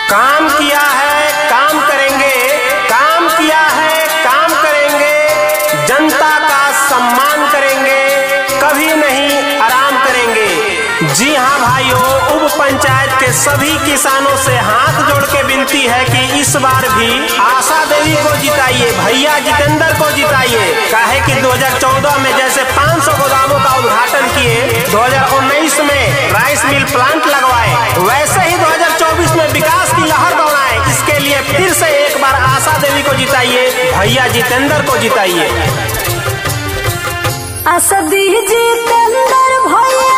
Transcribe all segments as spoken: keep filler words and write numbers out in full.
काम किया है काम करेंगे, काम किया है काम करेंगे, जनता का सम्मान करेंगे, कभी नहीं आराम करेंगे। जी हाँ भाइयों, उप पंचायत के सभी किसानों से हाथ जोड़ के विनती है कि इस बार भी आशा देवी को जिताइए, भैया जितेंद्र को जिताइए। काहे कि दो हज़ार चौदह में जैसे पाँच सौ गोदामों का उद्घाटन किए, दो हज़ार उन्नीस में राइस मिल प्लांट लगवाए, वैसे ही दो हज़ार चौबीस में विकास की लहर दौड़ाए। इसके लिए फिर से एक बार आशा देवी को जिताइए, भैया जितेंद्र को जिताइए। आशा दी जितेंद्र भैया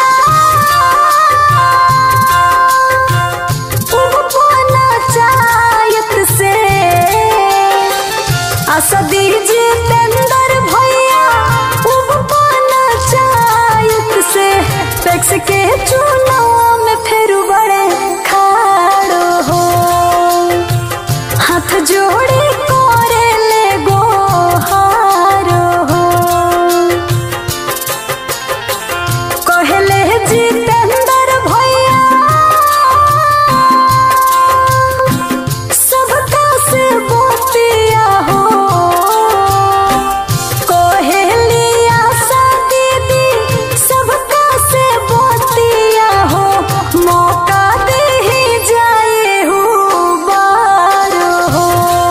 से, आशा दी जितेंद्र भैया पंचायत से, टैक्स के चुनाव में फिर बड़े खाड़ो हो, हाथ जोड़े करे ले गो हारो हो। कहले जितेंद्र भैया सबका से बोतिया हो, कहली आशा दीदी सबका से बोतिया हो, मौका दे ही जाए हो बार हो,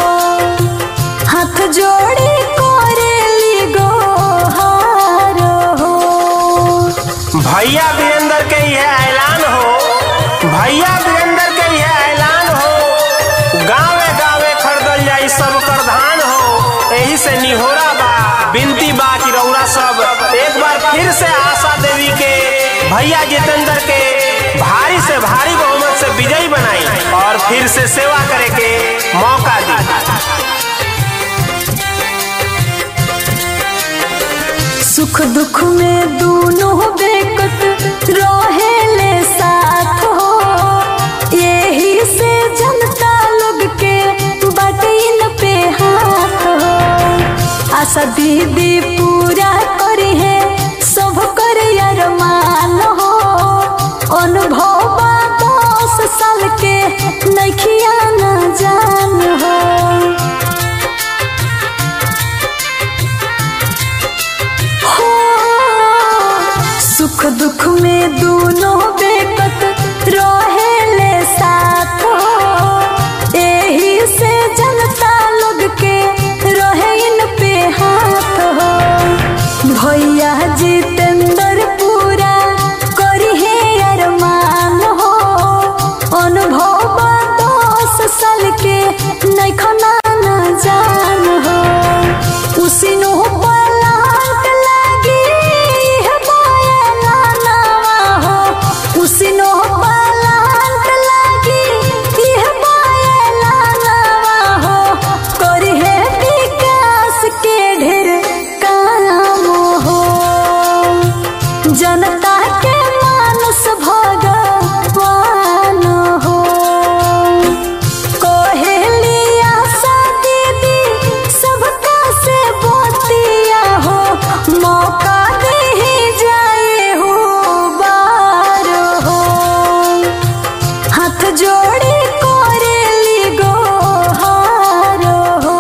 हाथ जोड़ी करेली गो हार हो। भैया वीरेंद्र के यह ऐलान हो, भैया वीरेंद्र के यह ऐलान हो, गाँवे गाँवे खरीदल जाई सब कर धान हो। यही से निहोरा बा, विनती बा कि रउरा सब एक बार फिर से आशा देवी के, भैया जितेंद्र के भारी से भारी बहुमत से विजयी बनाई और फिर से सेवा करे के मौका दी। सुख दुख में दोनों बेकत रहे ले साथ हो, यही से जनता लोग के बटीन पे हाथ हो। आशा दीदी पूरा करी है सब कर अरमान हो, अनुभव दस साल के नखिया न जान हो। सुख दुख में दोनों बेकत रहे ले साथ हो, यही से जनता लोग के रहे इन पे हाथ हो। भैया जितेंद्र पूरा करी है अरमान हो, अनुभव दस साल के नखना न जान हो। उसी नो पलाट लागी उसी नो पलांट लागी यह बायलाना हो, करी है विकास के ढेर काम हो, जनता के मानस भगवान हो। कहली आशा दीदी सबका से बोतिया हो, मौका दे ही जाए हो बार हो, हाथ जोड़ी करेली गो हार हो।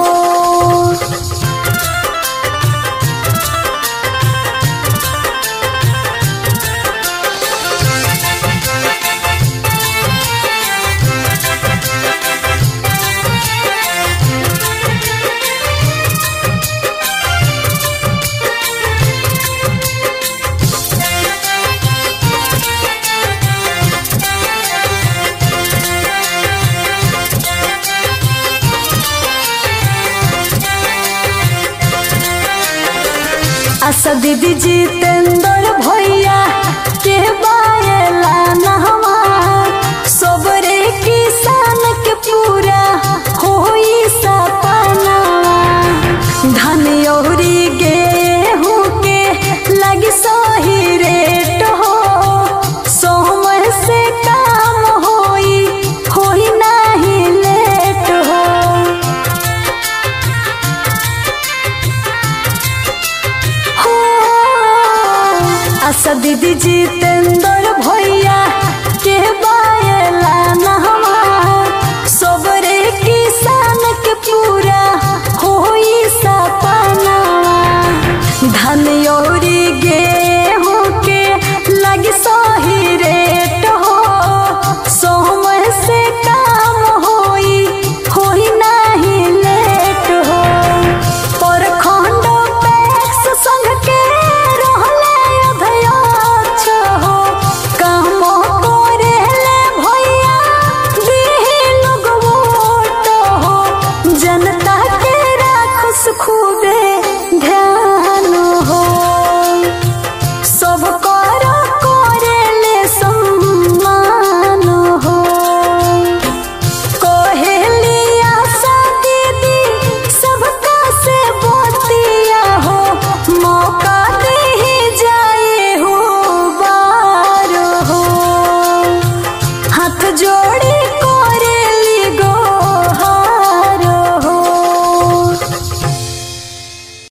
आशा दीदी जितेंद्र भैया के बायलाना सबरे किसान के पूरा होई सपना, धान औरी गेहूं के लगी सही रेट हो, समय से काम होई होई नहीं लेट हो। हो जोड़ी